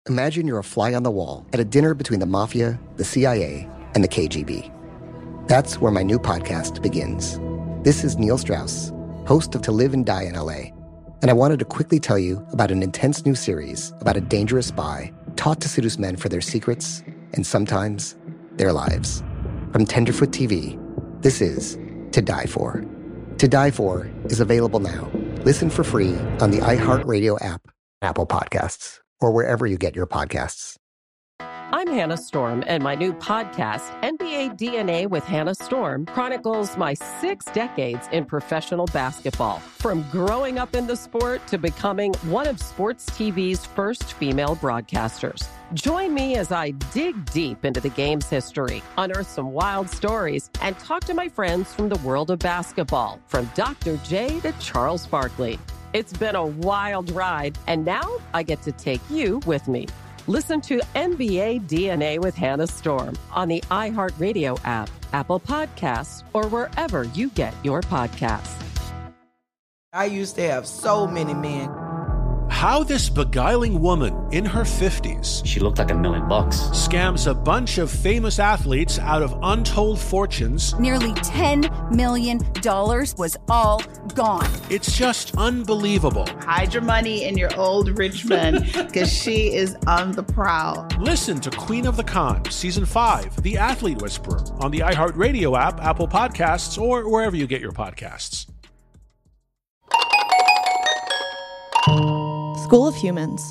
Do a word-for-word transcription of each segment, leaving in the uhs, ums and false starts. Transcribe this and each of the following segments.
Imagine you're a fly on the wall at a dinner between the mafia, the C I A, and the K G B. That's where my new podcast begins. This is Neil Strauss, host of To Live and Die in L A, and I wanted to quickly tell you about an intense new series about a dangerous spy taught to seduce men for their secrets and sometimes their lives. From Tenderfoot T V, this is To Die For. To Die For is available now. Listen for free on the iHeartRadio app, Apple Podcasts, or wherever you get your podcasts. I'm Hannah Storm, and my new podcast, N B A D N A with Hannah Storm, chronicles my six decades in professional basketball. From growing up in the sport to becoming one of sports T V's first female broadcasters. Join me as I dig deep into the game's history, unearth some wild stories, and talk to my friends from the world of basketball, from Doctor J to Charles Barkley. It's been a wild ride, and now I get to take you with me. Listen to N B A D N A with Hannah Storm on the iHeartRadio app, Apple Podcasts, or wherever you get your podcasts. I used to have so many men. How this beguiling woman in her fifties, she looked like a million bucks, scams a bunch of famous athletes out of untold fortunes. Nearly ten million dollars was all gone. It's just unbelievable. Hide your money in your old rich man, because she is on the prowl. Listen to Queen of the Con, Season five, The Athlete Whisperer, on the iHeartRadio app, Apple Podcasts, or wherever you get your podcasts. School of Humans.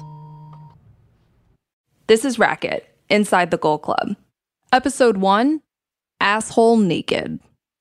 This is Racket, Inside the Gold Club. Episode one, Asshole Naked.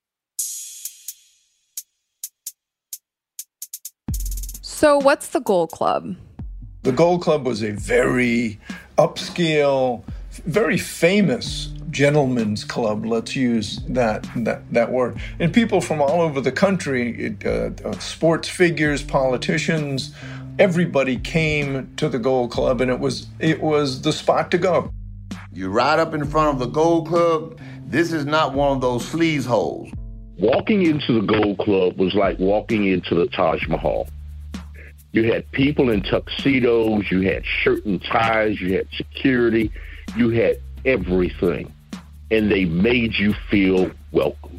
So what's the Gold Club? The Gold Club was a very upscale, very famous gentleman's club. Let's use that that, that word. And people from all over the country, it, uh, uh, sports figures, politicians, everybody came to the Gold Club, and it was it was the spot to go. You ride up in front of the Gold Club. This is not one of those sleaze holes. Walking into the Gold Club was like walking into the Taj Mahal. You had people in tuxedos, you had shirt and ties, you had security, you had everything. And they made you feel welcome.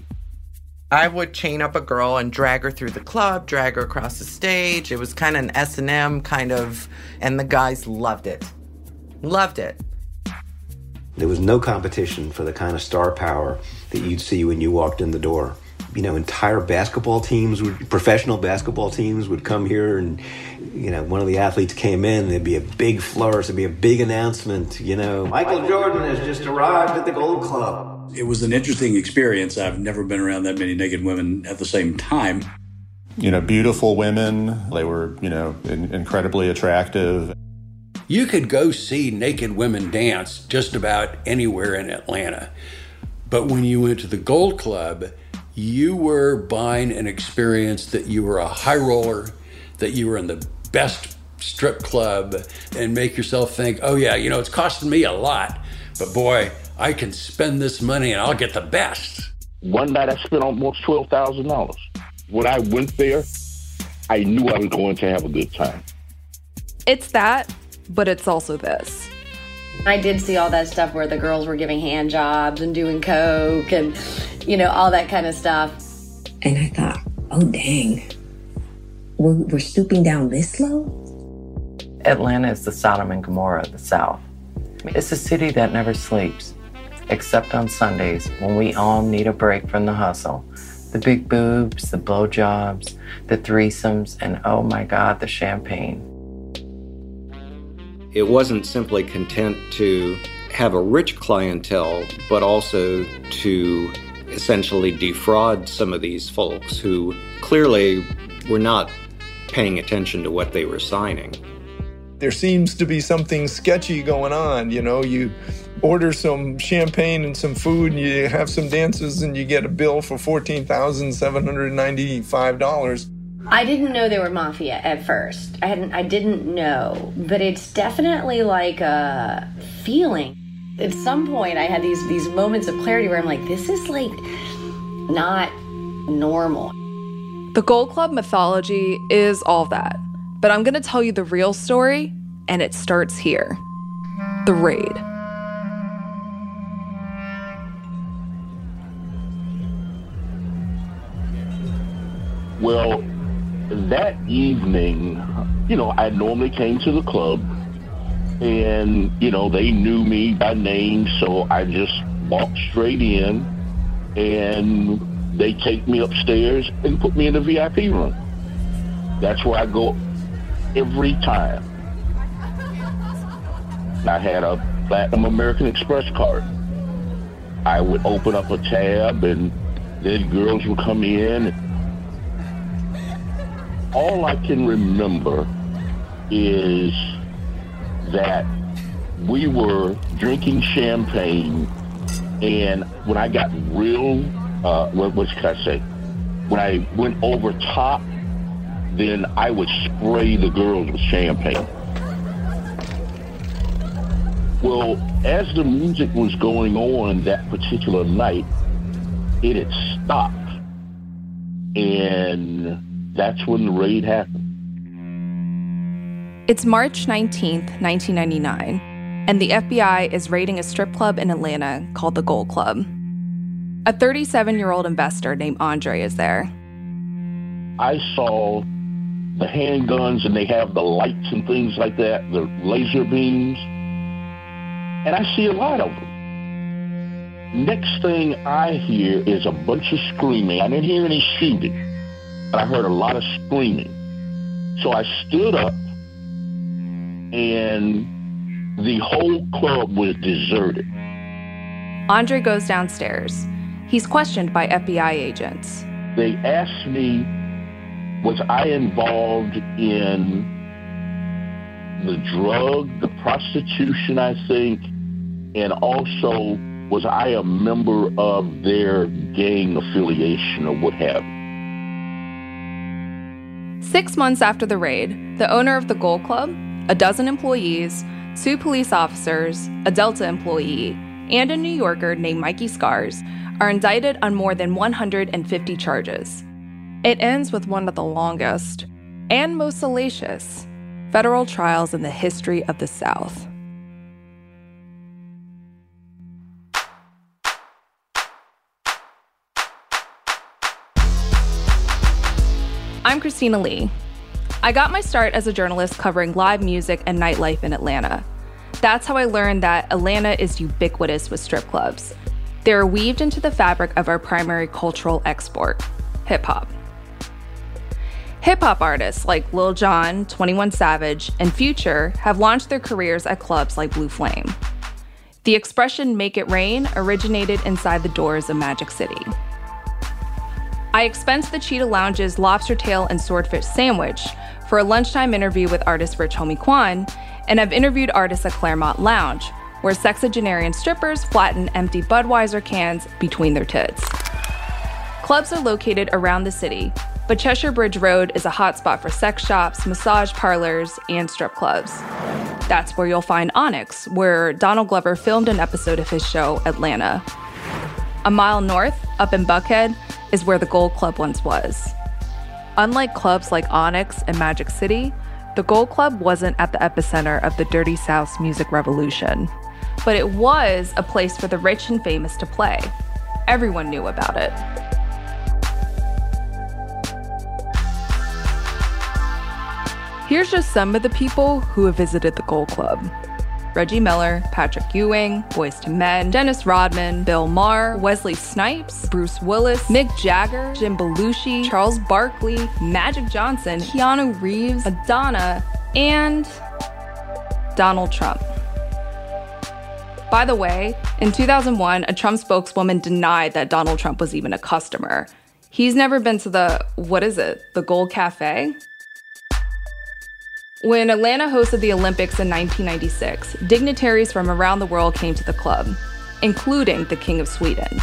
I would chain up a girl and drag her through the club, drag her across the stage. It was kind of an S and M kind of, and the guys loved it. Loved it. There was no competition for the kind of star power that you'd see when you walked in the door. You know, entire basketball teams, would, professional basketball teams would come here, and, you know, one of the athletes came in, there'd be a big flourish, there'd be a big announcement, you know, Michael Jordan has just arrived at the Gold Club. It was an interesting experience. I've never been around that many naked women at the same time. You know, beautiful women. They were, you know, in- incredibly attractive. You could go see naked women dance just about anywhere in Atlanta. But when you went to the Gold Club, you were buying an experience that you were a high roller, that you were in the best strip club, and make yourself think, oh yeah, you know, it's costing me a lot, but boy, I can spend this money and I'll get the best. One night I spent almost twelve thousand dollars. When I went there, I knew I was going to have a good time. It's that, but it's also this. I did see all that stuff where the girls were giving hand jobs and doing coke and, you know, all that kind of stuff. And I thought, oh, dang, we're, we're stooping down this low? Atlanta is the Sodom and Gomorrah of the South. It's a city that never sleeps, except on Sundays when we all need a break from the hustle. The big boobs, the blowjobs, the threesomes, and oh my God, the champagne. It wasn't simply content to have a rich clientele, but also to essentially defraud some of these folks who clearly were not paying attention to what they were signing. There seems to be something sketchy going on. You know, you order some champagne and some food, and you have some dances, and you get a bill for fourteen thousand seven hundred ninety-five dollars. I didn't know they were mafia at first. I hadn't. I didn't know, but it's definitely like a feeling. At some point, I had these these moments of clarity where I'm like, this is like not normal. The Gold Club mythology is all that, but I'm going to tell you the real story, and it starts here. The Raid. Well, that evening, you know, I normally came to the club and, you know, they knew me by name, so I just walked straight in and they take me upstairs and put me in the V I P room. That's where I go every time. I had a Platinum American Express card. I would open up a tab and then girls would come in. All I can remember is that we were drinking champagne, and when I got real, uh, what, what can I say? When I went over top, then I would spray the girls with champagne. Well, as the music was going on that particular night, it had stopped, and that's when the raid happened. It's March nineteenth, nineteen ninety-nine, and the F B I is raiding a strip club in Atlanta called the Gold Club. A thirty-seven-year-old investor named Andre is there. I saw the handguns, and they have the lights and things like that, the laser beams, and I see a lot of them. Next thing I hear is a bunch of screaming. I didn't hear any shooting, but I heard a lot of screaming. So I stood up, and the whole club was deserted. Andre goes downstairs. He's questioned by F B I agents. They asked me, was I involved in the drug, the prostitution, I think, and also was I a member of their gang affiliation or what have you. Six months after the raid, the owner of the Gold Club, a dozen employees, two police officers, a Delta employee, and a New Yorker named Mikey Scars are indicted on more than one hundred fifty charges. It ends with one of the longest and most salacious federal trials in the history of the South. I'm Christina Lee. I got my start as a journalist covering live music and nightlife in Atlanta. That's how I learned that Atlanta is ubiquitous with strip clubs. They're weaved into the fabric of our primary cultural export, hip-hop. Hip-hop artists like Lil Jon, twenty-one Savage, and Future have launched their careers at clubs like Blue Flame. The expression "make it rain" originated inside the doors of Magic City. I expensed the Cheetah Lounge's lobster tail and swordfish sandwich for a lunchtime interview with artist Rich Homie Quan, and I've interviewed artists at Claremont Lounge, where sexagenarian strippers flatten empty Budweiser cans between their tits. Clubs are located around the city, but Cheshire Bridge Road is a hotspot for sex shops, massage parlors, and strip clubs. That's where you'll find Onyx, where Donald Glover filmed an episode of his show, Atlanta. A mile north, up in Buckhead, is where the Gold Club once was. Unlike clubs like Onyx and Magic City, the Gold Club wasn't at the epicenter of the Dirty South's music revolution, but it was a place for the rich and famous to play. Everyone knew about it. Here's just some of the people who have visited the Gold Club. Reggie Miller, Patrick Ewing, Boyz two Men, Dennis Rodman, Bill Maher, Wesley Snipes, Bruce Willis, Mick Jagger, Jim Belushi, Charles Barkley, Magic Johnson, Keanu Reeves, Madonna, and Donald Trump. By the way, in two thousand one, a Trump spokeswoman denied that Donald Trump was even a customer. He's never been to the, what is it, the Gold Cafe? When Atlanta hosted the Olympics in nineteen ninety-six, dignitaries from around the world came to the club, including the King of Sweden.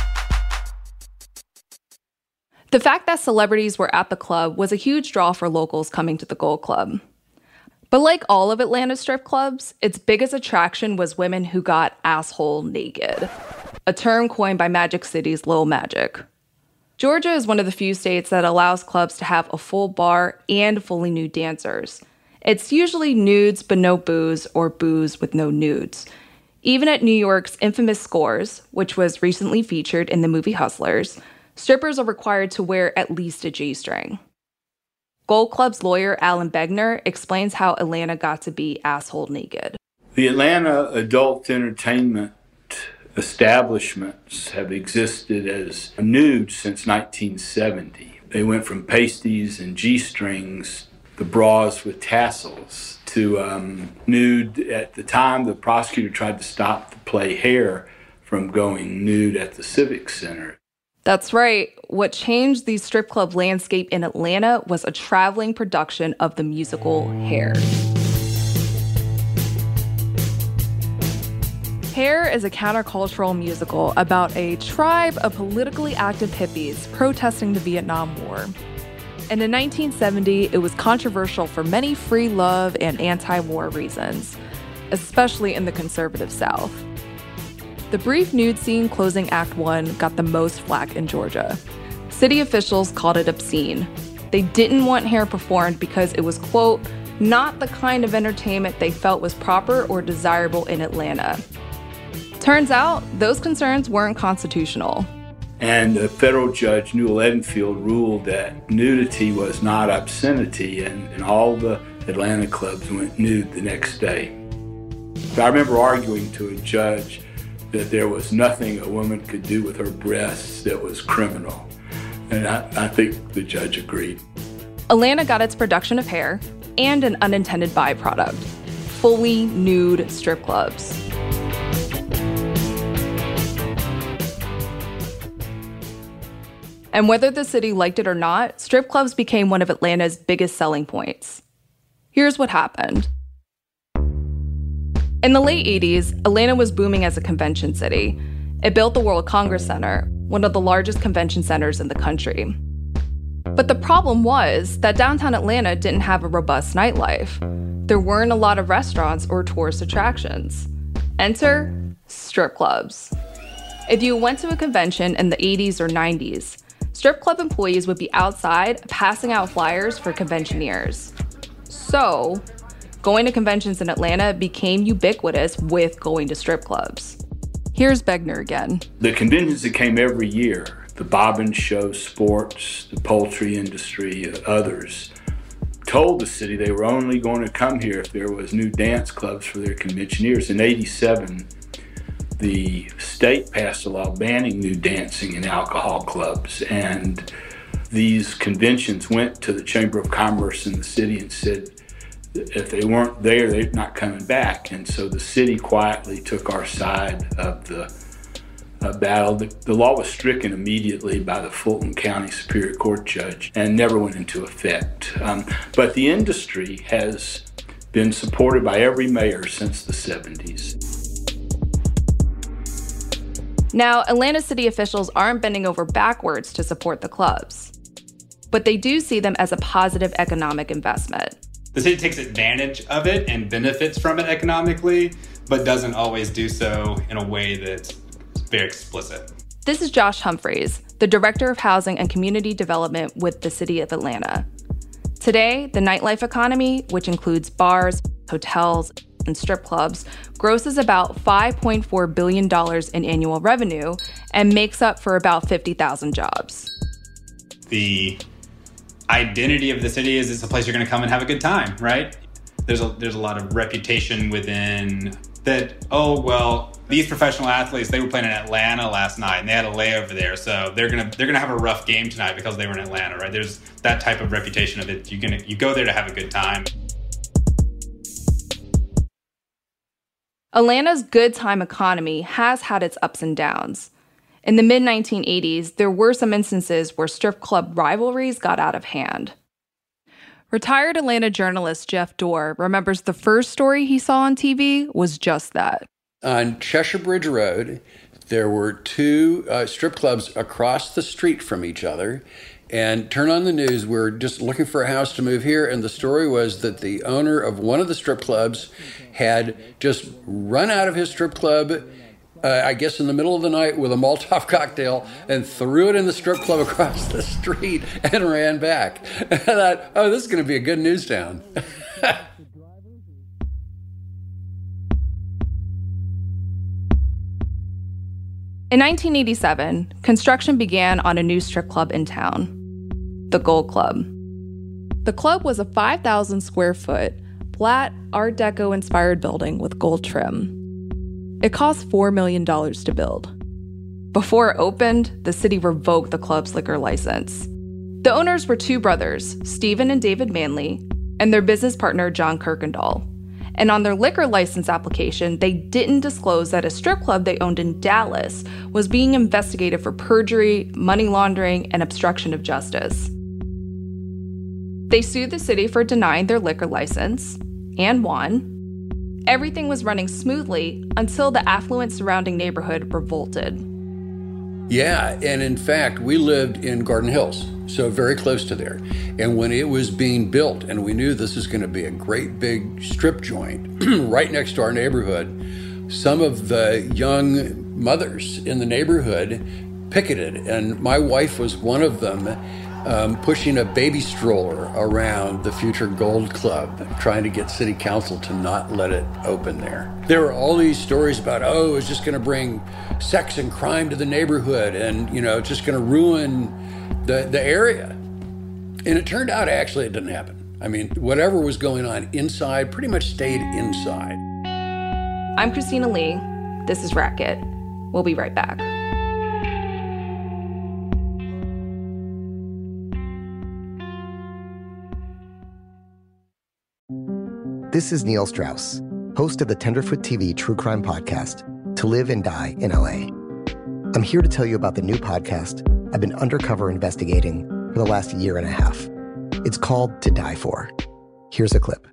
The fact that celebrities were at the club was a huge draw for locals coming to the Gold Club. But like all of Atlanta's strip clubs, its biggest attraction was women who got asshole naked, a term coined by Magic City's Lil Magic. Georgia is one of the few states that allows clubs to have a full bar and fully nude dancers. It's usually nudes but no booze, or booze with no nudes. Even at New York's infamous Scores, which was recently featured in the movie Hustlers, strippers are required to wear at least a G-string. Gold Club's lawyer Alan Begner explains how Atlanta got to be asshole naked. The Atlanta adult entertainment establishments have existed as nude since nineteen seventy. They went from pasties and G-strings, the bras with tassels, to um, nude. At the time, the prosecutor tried to stop the play Hair from going nude at the Civic Center. That's right. What changed the strip club landscape in Atlanta was a traveling production of the musical Hair. Hair is a countercultural musical about a tribe of politically active hippies protesting the Vietnam War. And in nineteen seventy, it was controversial for many free love and anti-war reasons, especially in the conservative South. The brief nude scene closing Act One got the most flack in Georgia. City officials called it obscene. They didn't want Hair performed because it was, quote, not the kind of entertainment they felt was proper or desirable in Atlanta. Turns out, those concerns weren't constitutional. And a federal judge, Newell Edenfield, ruled that nudity was not obscenity, and, and all the Atlanta clubs went nude the next day. I remember arguing to a judge that there was nothing a woman could do with her breasts that was criminal. And I, I think the judge agreed. Atlanta got its production of Hair and an unintended byproduct, fully nude strip clubs. And whether the city liked it or not, strip clubs became one of Atlanta's biggest selling points. Here's what happened. In the late eighties, Atlanta was booming as a convention city. It built the World Congress Center, one of the largest convention centers in the country. But the problem was that downtown Atlanta didn't have a robust nightlife. There weren't a lot of restaurants or tourist attractions. Enter strip clubs. If you went to a convention in the eighties or nineties, strip club employees would be outside passing out flyers for conventioneers. So, going to conventions in Atlanta became ubiquitous with going to strip clubs. Here's Begner again. The conventions that came every year, the Bobbin Show, sports, the poultry industry, others, told the city they were only going to come here if there was new dance clubs for their conventioneers. In eighty-seven, the state passed a law banning new dancing and alcohol clubs, and these conventions went to the Chamber of Commerce in the city and said if they weren't there, they're not coming back. And so the city quietly took our side of the uh, battle. The, the law was stricken immediately by the Fulton County Superior Court judge and never went into effect. Um, but the industry has been supported by every mayor since the seventies. Now, Atlanta city officials aren't bending over backwards to support the clubs, but they do see them as a positive economic investment. The city takes advantage of it and benefits from it economically, but doesn't always do so in a way that's very explicit. This is Josh Humphreys, the Director of Housing and Community Development with the City of Atlanta. Today, the nightlife economy, which includes bars, hotels, and strip clubs, grosses about five point four billion dollars in annual revenue and makes up for about fifty thousand jobs. The identity of the city is it's a place you're going to come and have a good time, right? There's a, there's a lot of reputation within that, oh, well, these professional athletes, they were playing in Atlanta last night and they had a layover there, so they're going to they're going to have a rough game tonight because they were in Atlanta, right? There's that type of reputation of it. You're going to you go there to have a good time. Atlanta's good time economy has had its ups and downs. In the mid nineteen eighties, there were some instances where strip club rivalries got out of hand. Retired Atlanta journalist Jeff Dorr remembers the first story he saw on T V was just that. On Cheshire Bridge Road, there were two uh, strip clubs across the street from each other. And turn on the news, we're just looking for a house to move here. And the story was that the owner of one of the strip clubs had just run out of his strip club, uh, I guess in the middle of the night with a Molotov cocktail and threw it in the strip club across the street and ran back. And I thought, oh, this is going to be a good news town. In nineteen eighty-seven, construction began on a new strip club in town, the Gold Club. The club was a five thousand square foot, flat, Art Deco-inspired building with gold trim. It cost four million dollars to build. Before it opened, the city revoked the club's liquor license. The owners were two brothers, Stephen and David Manley, and their business partner, John Kirkendall. And on their liquor license application, they didn't disclose that a strip club they owned in Dallas was being investigated for perjury, money laundering, and obstruction of justice. They sued the city for denying their liquor license, and won. Everything was running smoothly until the affluent surrounding neighborhood revolted. Yeah, and in fact, we lived in Garden Hills, so very close to there. And when it was being built, and we knew this was going to be a great big strip joint right next to our neighborhood, some of the young mothers in the neighborhood picketed, and my wife was one of them, um, pushing a baby stroller around the future Gold Club, trying to get city council to not let it open there. There were all these stories about, oh, it's just going to bring sex and crime to the neighborhood, and, you know, it's just going to ruin the, the area. And it turned out, actually, it didn't happen. I mean, whatever was going on inside pretty much stayed inside. I'm Christina Lee. This is Racket. We'll be right back. This is Neil Strauss, host of the Tenderfoot T V true crime podcast, To Live and Die in L A. I'm here to tell you about the new podcast I've been undercover investigating for the last year and a half. It's called To Die For. Here's a clip.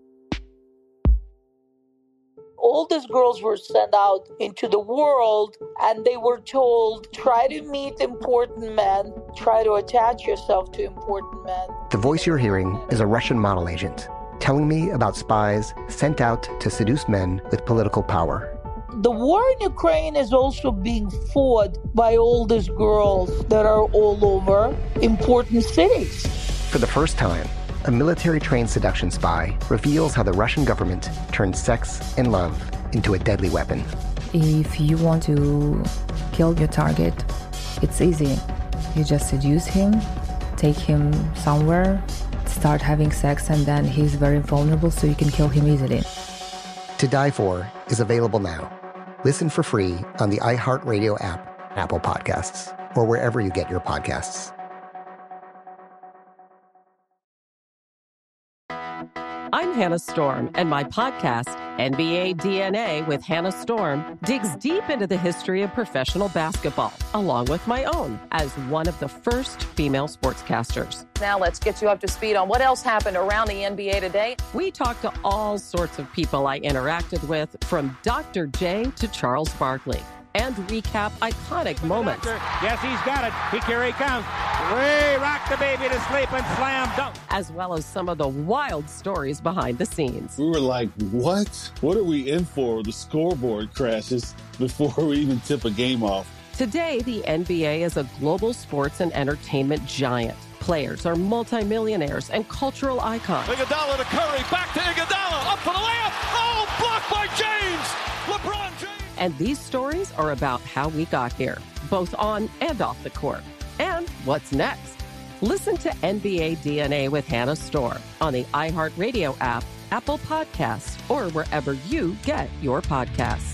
All these girls were sent out into the world and they were told, try to meet important men, try to attach yourself to important men. The voice you're hearing is a Russian model agent telling me about spies sent out to seduce men with political power. The war in Ukraine is also being fought by all these girls that are all over important cities. For the first time, a military-trained seduction spy reveals how the Russian government turned sex and love into a deadly weapon. If you want to kill your target, it's easy. You just seduce him, take him somewhere, start having sex, and then he's very vulnerable, so you can kill him easily. To Die For is available now. Listen for free on the iHeartRadio app, Apple Podcasts, or wherever you get your podcasts. I'm Hannah Storm, and my podcast, N B A D N A with Hannah Storm, digs deep into the history of professional basketball, along with my own, as one of the first female sportscasters. Now let's get you up to speed on what else happened around the N B A today. We talked to all sorts of people I interacted with, from Doctor J to Charles Barkley, and recap iconic moments. Yes, he's got it. He, here he comes. Way rock the baby to sleep and slam dunk. As well as some of the wild stories behind the scenes. We were like, what? What are we in for? The scoreboard crashes before we even tip a game off. Today, the N B A is a global sports and entertainment giant. Players are multimillionaires and cultural icons. Iguodala to Curry, back to Iguodala, up for the layup. Oh, blocked by James. LeBron James. And these stories are about how we got here, both on and off the court. And what's next? Listen to N B A D N A with Hannah Storm on the iHeartRadio app, Apple Podcasts, or wherever you get your podcasts.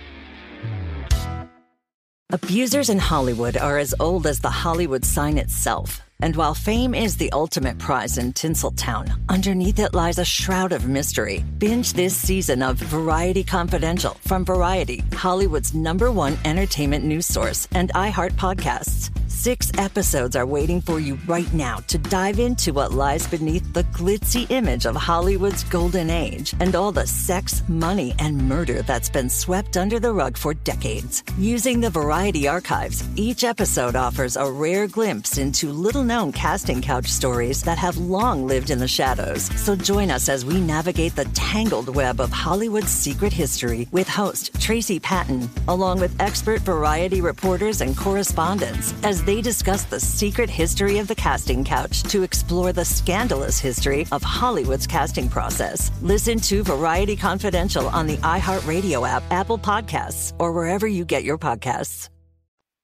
Abusers in Hollywood are as old as the Hollywood sign itself. And while fame is the ultimate prize in Tinseltown, underneath it lies a shroud of mystery. Binge this season of Variety Confidential from Variety, Hollywood's number one entertainment news source, and iHeart Podcasts. Six episodes are waiting for you right now to dive into what lies beneath the glitzy image of Hollywood's golden age and all the sex, money, and murder that's been swept under the rug for decades. Using the Variety archives, each episode offers a rare glimpse into little-known casting couch stories that have long lived in the shadows. So join us as we navigate the tangled web of Hollywood's secret history with host Tracy Patton, along with expert Variety reporters and correspondents, as they discuss the secret history of the casting couch to explore the scandalous history of Hollywood's casting process. Listen to Variety Confidential on the iHeartRadio app, Apple Podcasts, or wherever you get your podcasts.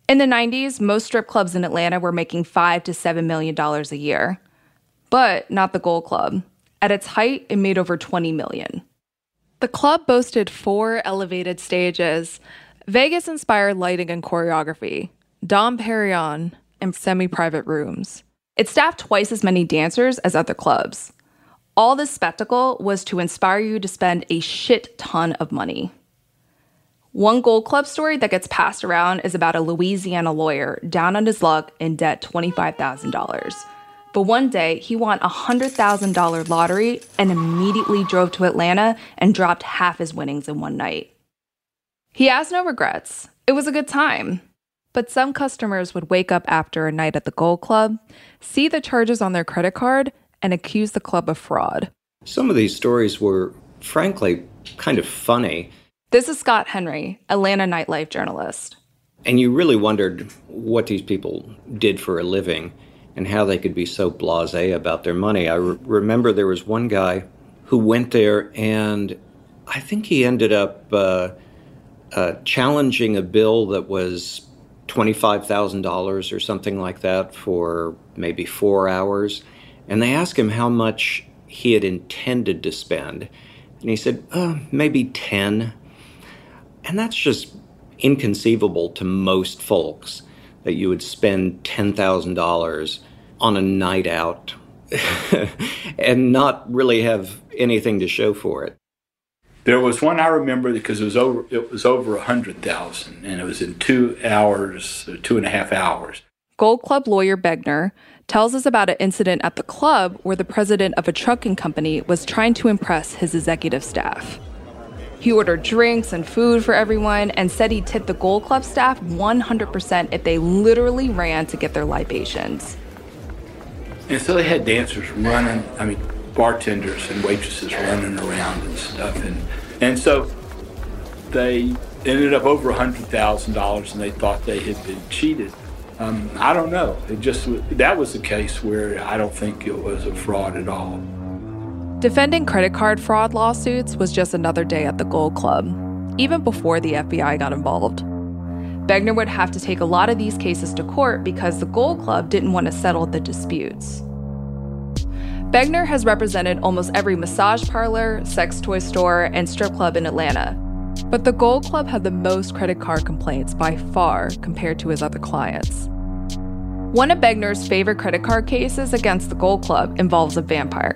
In the nineties, most strip clubs in Atlanta were making five to seven million dollars a year. But not the Gold Club. At its height, it made over twenty million dollars. The club boasted four elevated stages, Vegas-inspired lighting and choreography, Dom Perignon, and semi-private rooms. It staffed twice as many dancers as other clubs. All this spectacle was to inspire you to spend a shit ton of money. One Gold Club story that gets passed around is about a Louisiana lawyer down on his luck in debt twenty-five thousand dollars. But one day, he won a one hundred thousand dollars lottery and immediately drove to Atlanta and dropped half his winnings in one night. He has no regrets. It was a good time. But some customers would wake up after a night at the Gold Club, see the charges on their credit card, and accuse the club of fraud. Some of these stories were, frankly, kind of funny. This is Scott Henry, Atlanta nightlife journalist. And you really wondered what these people did for a living and how they could be so blasé about their money. I re- remember there was one guy who went there, and I think he ended up uh, uh, challenging a bill that was twenty-five thousand dollars or something like that for maybe four hours. And they asked him how much he had intended to spend. And he said, uh, maybe ten. And that's just inconceivable to most folks, that you would spend ten thousand dollars on a night out and not really have anything to show for it. There was one I remember because it was over it was over one hundred thousand dollars, and it was in two hours, or two and a half hours. Gold Club lawyer Begner tells us about an incident at the club where the president of a trucking company was trying to impress his executive staff. He ordered drinks and food for everyone and said he tipped the Gold Club staff one hundred percent if they literally ran to get their libations. And so they had dancers running, I mean, bartenders and waitresses running around and stuff. And and so they ended up over one hundred thousand dollars, and they thought they had been cheated. Um, I don't know. It just that was the case where I don't think it was a fraud at all. Defending credit card fraud lawsuits was just another day at the Gold Club, even before the F B I got involved. Begner would have to take a lot of these cases to court because the Gold Club didn't want to settle the disputes. Begner has represented almost every massage parlor, sex toy store, and strip club in Atlanta. But the Gold Club had the most credit card complaints by far compared to his other clients. One of Begner's favorite credit card cases against the Gold Club involves a vampire.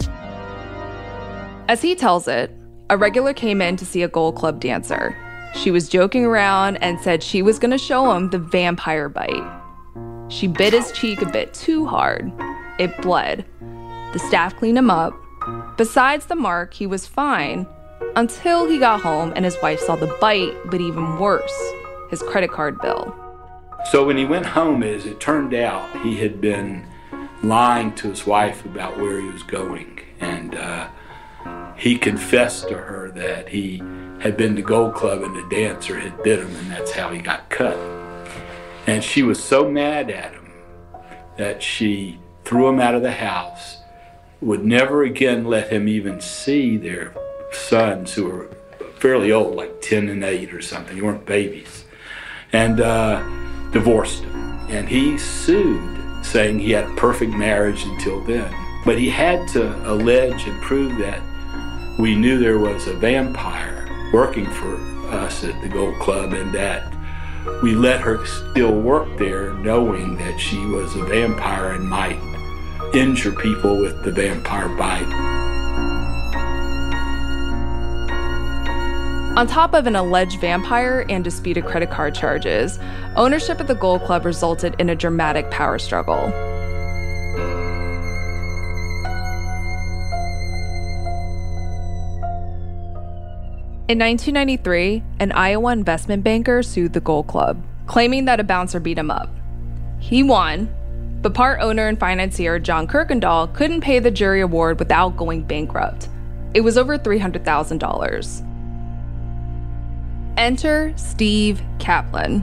As he tells it, a regular came in to see a Gold Club dancer. She was joking around and said she was going to show him the vampire bite. She bit his cheek a bit too hard. It bled. The staff cleaned him up. Besides the mark, he was fine until he got home and his wife saw the bite, but even worse, his credit card bill. So when he went home, as it turned out, he had been lying to his wife about where he was going. And uh, he confessed to her that he had been to Gold Club and the dancer had bit him, and that's how he got cut. And she was so mad at him that she threw him out of the house, would never again let him even see their sons, who were fairly old, like ten and eight or something. They weren't babies. And uh, divorced him. And he sued, saying he had a perfect marriage until then. But he had to allege and prove that we knew there was a vampire working for us at the Gold Club, and that we let her still work there knowing that she was a vampire and might injure people with the vampire bite. On top of an alleged vampire and disputed credit card charges, ownership of the Gold Club resulted in a dramatic power struggle. In nineteen ninety-three, an Iowa investment banker sued the Gold Club, claiming that a bouncer beat him up. He won, but part owner and financier John Kirkendall couldn't pay the jury award without going bankrupt. It was over three hundred thousand dollars. Enter Steve Kaplan.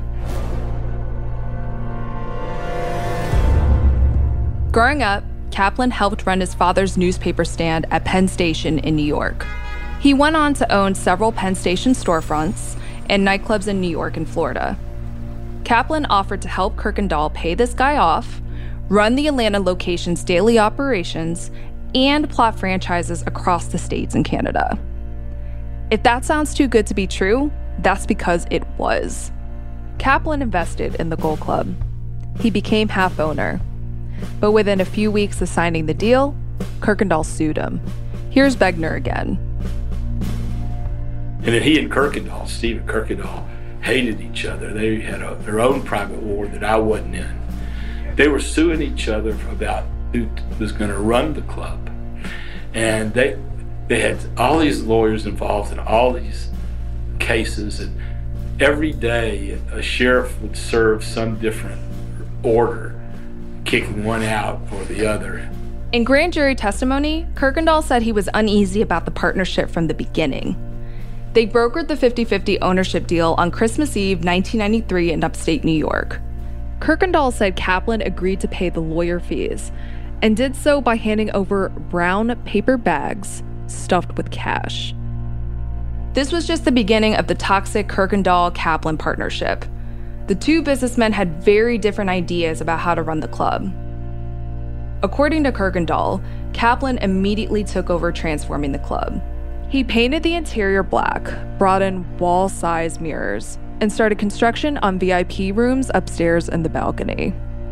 Growing up, Kaplan helped run his father's newspaper stand at Penn Station in New York. He went on to own several Penn Station storefronts and nightclubs in New York and Florida. Kaplan offered to help Kuykendall pay this guy off, run the Atlanta location's daily operations, and plot franchises across the states and Canada. If that sounds too good to be true, that's because it was. Kaplan invested in the Gold Club. He became half owner. But within a few weeks of signing the deal, Kuykendall sued him. Here's Begner again. And then he and Kuykendall, Stephen Kuykendall, hated each other. They had a, their own private war that I wasn't in. They were suing each other about who was going to run the club. And they they had all these lawyers involved in all these cases, and every day a sheriff would serve some different order, kicking one out or the other. In grand jury testimony, Kuykendall said he was uneasy about the partnership from the beginning. They brokered the fifty-fifty ownership deal on Christmas Eve nineteen ninety-three in upstate New York. Kuykendall said Kaplan agreed to pay the lawyer fees and did so by handing over brown paper bags stuffed with cash. This was just the beginning of the toxic Kuykendall-Kaplan partnership. The two businessmen had very different ideas about how to run the club. According to Kuykendall, Kaplan immediately took over transforming the club. He painted the interior black, brought in wall-size mirrors, and started construction on V I P rooms upstairs in the balcony.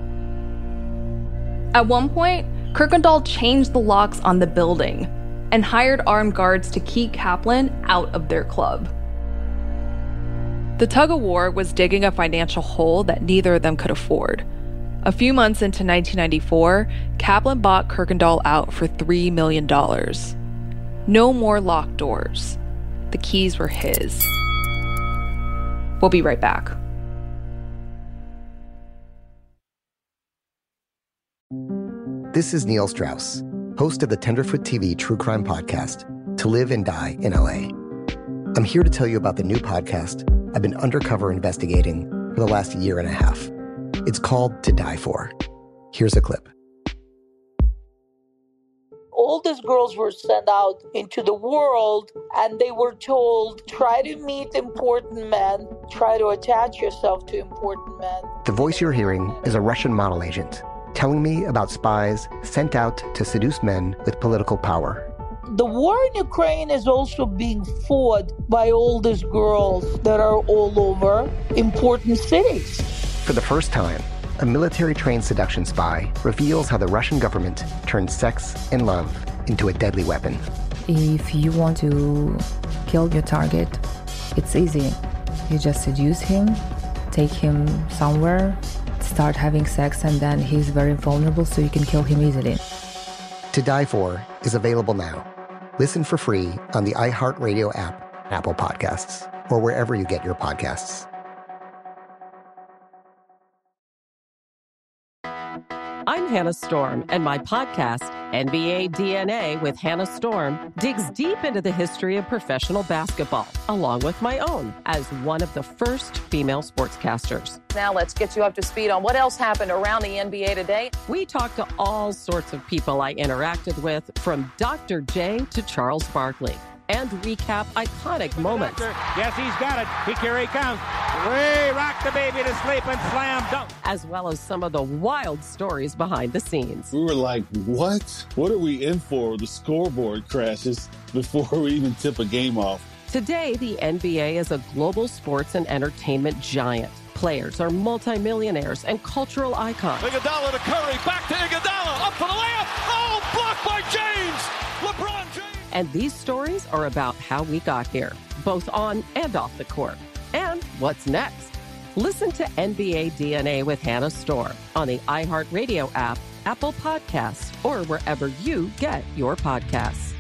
At one point, Kuykendall changed the locks on the building and hired armed guards to keep Kaplan out of their club. The tug-of-war was digging a financial hole that neither of them could afford. A few months into nineteen ninety-four, Kaplan bought Kuykendall out for three million dollars. No more locked doors. The keys were his. We'll be right back. This is Neil Strauss, host of the Tenderfoot T V true crime podcast, To Live and Die in L A. I'm here to tell you about the new podcast I've been undercover investigating for the last year and a half. It's called To Die For. Here's a clip. All these girls were sent out into the world and they were told, try to meet important men, try to attach yourself to important men. The voice you're hearing is a Russian model agent telling me about spies sent out to seduce men with political power. The war in Ukraine is also being fought by all these girls that are all over important cities. For the first time, a military-trained seduction spy reveals how the Russian government turned sex and love into a deadly weapon. If you want to kill your target, it's easy. You just seduce him, take him somewhere, start having sex, and then he's very vulnerable, so you can kill him easily. To Die For is available now. Listen for free on the iHeartRadio app, Apple Podcasts, or wherever you get your podcasts. I'm Hannah Storm, and my podcast, N B A D N A with Hannah Storm, digs deep into the history of professional basketball, along with my own, as one of the first female sportscasters. Now let's get you up to speed on what else happened around the N B A today. We talked to all sorts of people I interacted with, from Doctor J to Charles Barkley, and recap iconic moments. Yes, he's got it. He, here he comes. Way rock the baby to sleep and slam dunk. As well as some of the wild stories behind the scenes. We were like, what? What are we in for? The scoreboard crashes before we even tip a game off. Today, the N B A is a global sports and entertainment giant. Players are multimillionaires and cultural icons. Iguodala to Curry, back to Iguodala, up for the layup. Oh, blocked by James. LeBron James. And these stories are about how we got here, both on and off the court. And what's next? Listen to N B A D N A with Hannah Storm on the iHeartRadio app, Apple Podcasts, or wherever you get your podcasts.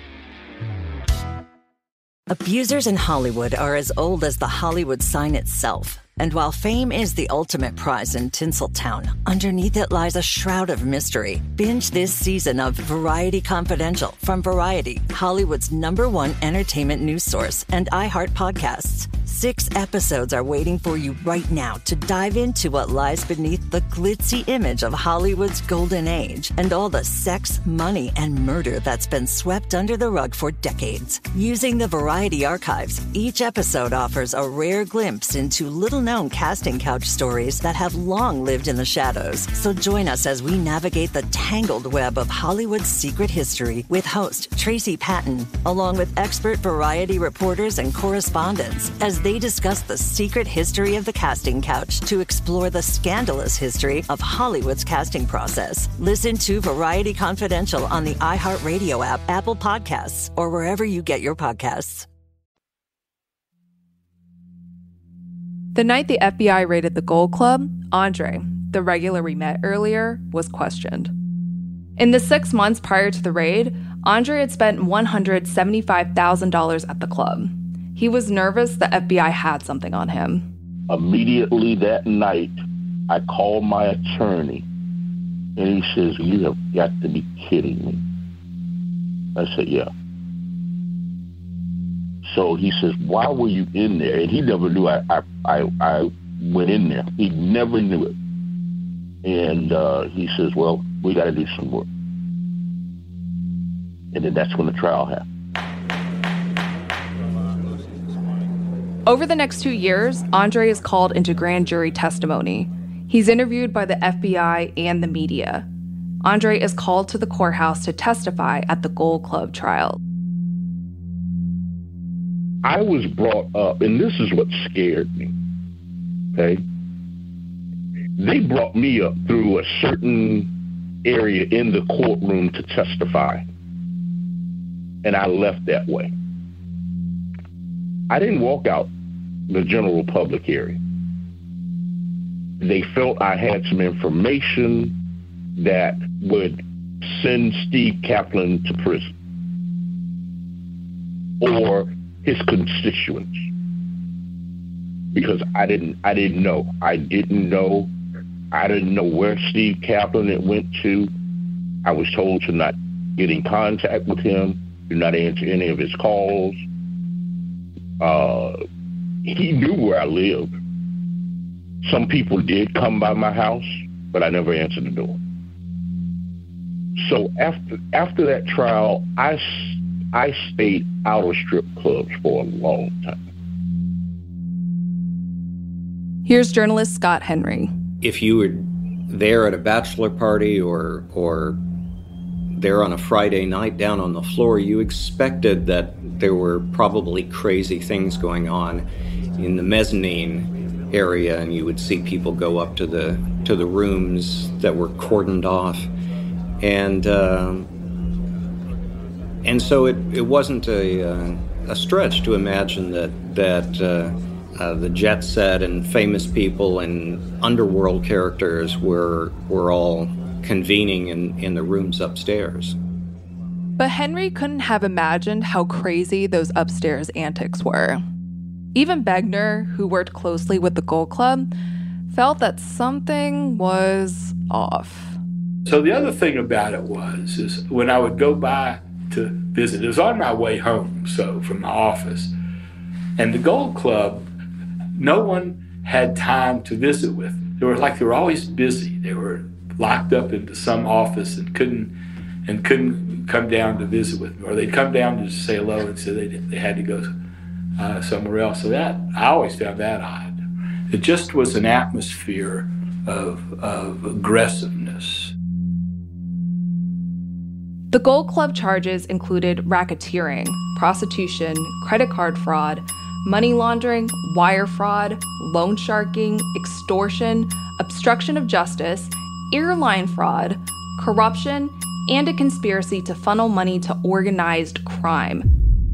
Abusers in Hollywood are as old as the Hollywood sign itself. And while fame is the ultimate prize in Tinseltown, underneath it lies a shroud of mystery. Binge this season of Variety Confidential from Variety, Hollywood's number one entertainment news source, and iHeart Podcasts. Six episodes are waiting for you right now to dive into what lies beneath the glitzy image of Hollywood's golden age and all the sex, money, and murder that's been swept under the rug for decades. Using the Variety Archives, each episode offers a rare glimpse into little-known casting couch stories that have long lived in the shadows. So join us as we navigate the tangled web of Hollywood's secret history with host Tracy Patton, along with expert Variety reporters and correspondents, as they discuss the secret history of the casting couch to explore the scandalous history of Hollywood's casting process. Listen to Variety Confidential on the iHeartRadio app, Apple Podcasts, or wherever you get your podcasts. The night the F B I raided the Gold Club, Andre, the regular we met earlier, was questioned. In the six months prior to the raid, Andre had spent one hundred seventy-five thousand dollars at the club. He was nervous the F B I had something on him. Immediately that night, I called my attorney, and he says, "You have got to be kidding me." I said, "Yeah." So he says, "Why were you in there?" And he never knew I I, I, I went in there. He never knew it. And uh, he says, "Well, we got to do some work." And then that's when the trial happened. Over the next two years, Andre is called into grand jury testimony. He's interviewed by the F B I and the media. Andre is called to the courthouse to testify at the Gold Club trial. I was brought up, and this is what scared me, okay? They brought me up through a certain area in the courtroom to testify, and I left that way. I didn't walk out the general public area. They felt I had some information that would send Steve Kaplan to prison or his constituents, because I didn't I didn't know. I didn't know. I didn't know where Steve Kaplan had went to. I was told to not get in contact with him, do not answer any of his calls. Uh, he knew where I lived. Some people did come by my house, but I never answered the door. So after after that trial, I, I stayed out of strip clubs for a long time. Here's journalist Scott Henry. If you were there at a bachelor party or or there on a Friday night down on the floor, you expected that there were probably crazy things going on in the mezzanine area, and you would see people go up to the to the rooms that were cordoned off, and uh, and so it, it wasn't a uh, a stretch to imagine that that uh, uh, the jet set and famous people and underworld characters were were all convening in, in the rooms upstairs. But Henry couldn't have imagined how crazy those upstairs antics were. Even Begner, who worked closely with the Gold Club, felt that something was off. So the other thing about it was, is when I would go by to visit, it was on my way home, so from my office, and the Gold Club, no one had time to visit with. They were like, they were always busy. They were locked up into some office and couldn't and couldn't come down to visit with me, or they'd come down to just say hello and say they they had to go uh, somewhere else. So that I always found that odd. It just was an atmosphere of of aggressiveness. The Gold Club charges included racketeering, prostitution, credit card fraud, money laundering, wire fraud, loan sharking, extortion, obstruction of justice, airline fraud, corruption, and a conspiracy to funnel money to organized crime.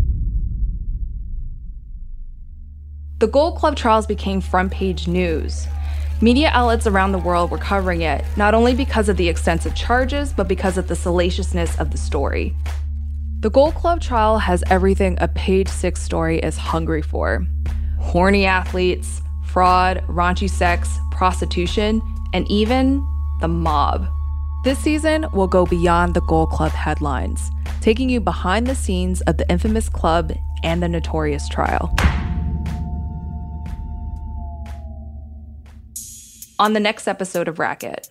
The Gold Club trials became front-page news. Media outlets around the world were covering it, not only because of the extensive charges, but because of the salaciousness of the story. The Gold Club trial has everything a Page Six story is hungry for. Horny athletes, fraud, raunchy sex, prostitution, and even the mob. This season will go beyond the Gold Club headlines, taking you behind the scenes of the infamous club and the notorious trial. on the next episode of Racket.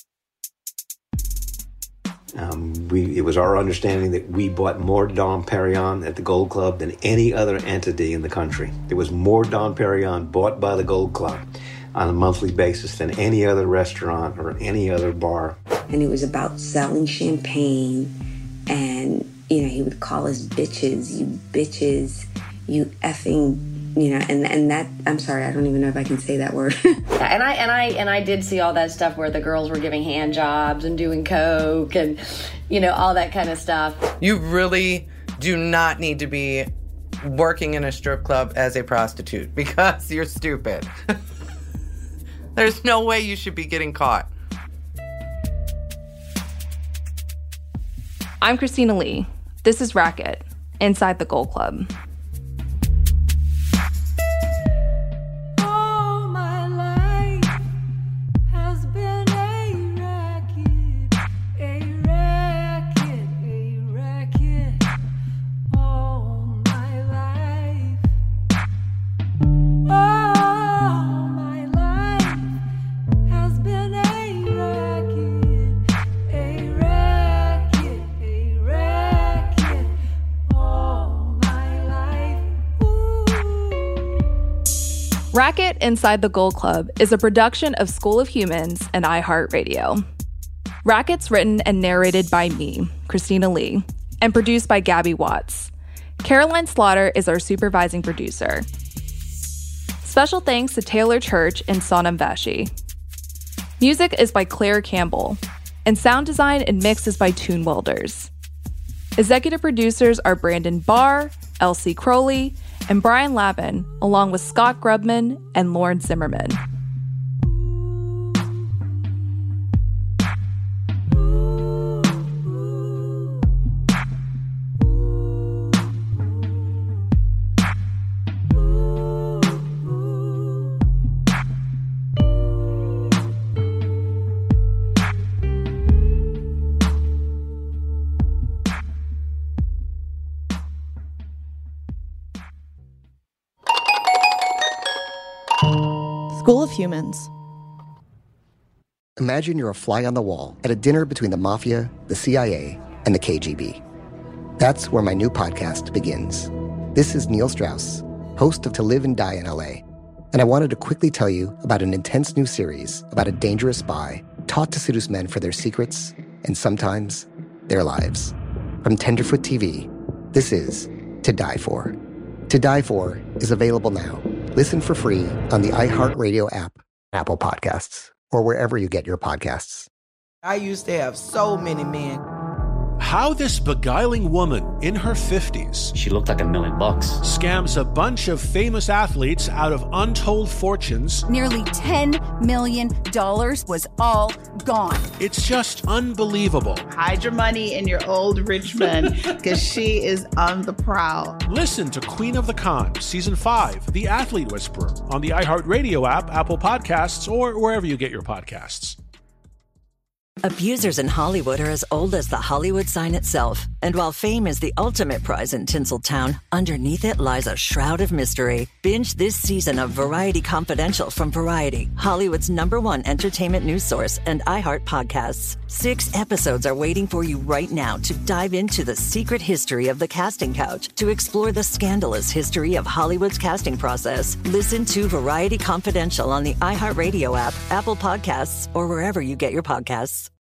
Um, we, it was our understanding that we bought more Dom Perignon at the Gold Club than any other entity in the country. There was more Dom Perignon bought by the Gold Club on a monthly basis than any other restaurant or any other bar. And it was about selling champagne, and, you know, he would call us bitches, you bitches, you effing, you know, and and that, I'm sorry, I don't even know if I can say that word. And I and I and I did see all that stuff where the girls were giving hand jobs and doing coke and, you know, all that kind of stuff. You really do not need to be working in a strip club as a prostitute because you're stupid. There's no way you should be getting caught. I'm Christina Lee. This is Racket, Inside the Gold Club. Racket Inside the Gold Club is a production of School of Humans and iHeartRadio. Racket's written and narrated by me, Christina Lee, and produced by Gabby Watts. Caroline Slaughter is our supervising producer. Special thanks to Taylor Church and Sonam Vashi. Music is by Claire Campbell, and sound design and mix is by Toon Welders. Executive producers are Brandon Barr, Elsie Crowley, and Brian Lavin, along with Scott Grubman and Lauren Zimmerman. School of Humans. Imagine you're a fly on the wall at a dinner between the Mafia, the C I A, and the K G B. That's where my new podcast begins. This is Neil Strauss, host of To Live and Die in L A, and I wanted to quickly tell you about an intense new series about a dangerous spy taught to seduce men for their secrets and sometimes their lives. From Tenderfoot T V, this is To Die For. To Die For is available now. Listen for free on the iHeartRadio app, Apple Podcasts, or wherever you get your podcasts. I used to have so many men. How this beguiling woman in her fifties, she looked like a million bucks, scams a bunch of famous athletes out of untold fortunes. Nearly ten million dollars was all gone. It's just unbelievable. Hide your money in your old rich man, because she is on the prowl. Listen to Queen of the Con, Season five, The Athlete Whisperer, on the iHeartRadio app, Apple Podcasts, or wherever you get your podcasts. Abusers in Hollywood are as old as the Hollywood sign itself. And while fame is the ultimate prize in Tinseltown, underneath it lies a shroud of mystery. Binge this season of Variety Confidential from Variety, Hollywood's number one entertainment news source, and iHeart Podcasts. Six episodes are waiting for you right now to dive into the secret history of the casting couch, to explore the scandalous history of Hollywood's casting process. Listen to Variety Confidential on the iHeartRadio app, Apple Podcasts, or wherever you get your podcasts.